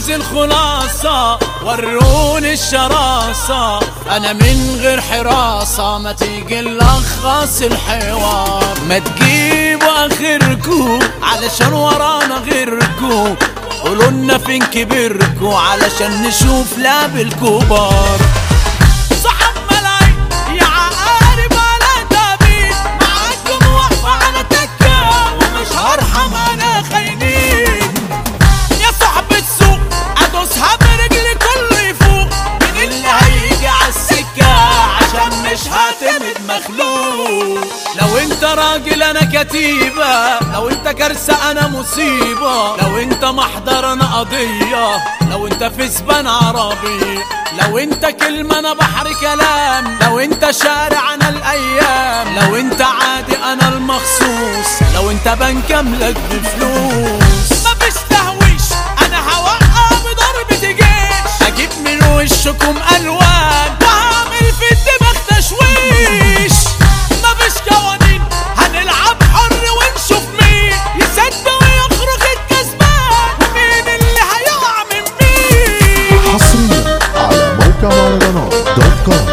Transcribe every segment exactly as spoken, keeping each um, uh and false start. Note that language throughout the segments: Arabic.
عاوز الخلاصة وروني الشراسة، انا من غير حراسة ما تيجي نلخص الحوار. ما تجيبوا اخركو علشان ورانا غيركو، قولولنا فين كبركو علشان نشوف لعب الكبار. صحاب ملايين يا عقارب على تابين، معاكم واقفة على تكة ومش هرحم انا خاينين. يا صاحب السوق ادوسها برجلي كله يفوق، من اللي هيجي عالسكة عشان مش هعتمد مخلوق. لو انت راجل انا كتيبة، لو انت كارثة انا مصيبة، لو انت محضر انا قضية، لو انت في سبان عربي، لو انت كلمة انا بحر كلام، لو انت شارع انا الايام، لو انت عادي انا المخصوص، لو انت بنكملك بفلوس. مفيش تهويش انا هوقع بضربة جيش، اجيب من وشكم الوان وهعمل في الدماغ تشويش. مفيش قوانين هنلعب حر ونشوف مين يصدق ويخرج الكسبان ومين اللي هيقع من مين. حصريا على موقع مهرجانات دوت كوم.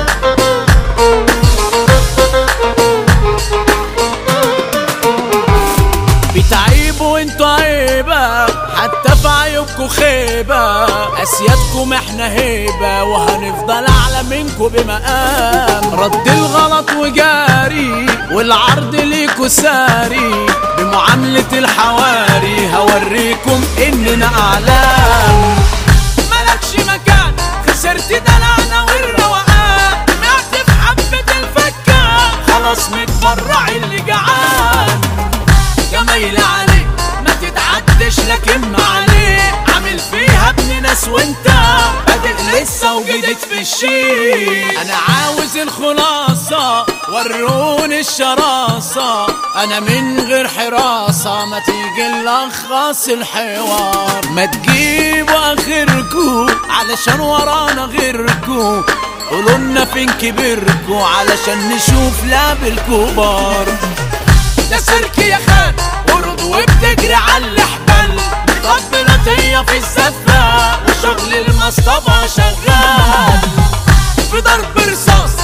بتعيبوا وانتوا عيبة حتى في عيوبكوا خيبة، اسيادكم احنا هيبة وهنفضل اعلى منكوا بمقام. رد الغلط وجاري والعرض ليكوا ساري، بمعاملة الحواري هوريكم اننا اعلام. ملكش مكان خسرت دلعنا والروقان، سمعت في حبة الفكة خلاص متبرع اللي جعان. جمايل عليك ما تتعدش لكن عليك، عامل فيها ابن ناس وانت بادئ لسه وجديد في الشيء. انا عاوز الخلاصة وروني الشراسة، انا من غير حراسة ما تيجي نلخص الحوار. ما تجيبوا اخركو علشان ورانا غيركو، قولولنا فين كبركو علشان نشوف لعب الكبار. ده سيرك يا خان ورد وبتجري عالحبل، مطبلاتية في الزفة وشغل المصطبة شغال، في ضرب رصاص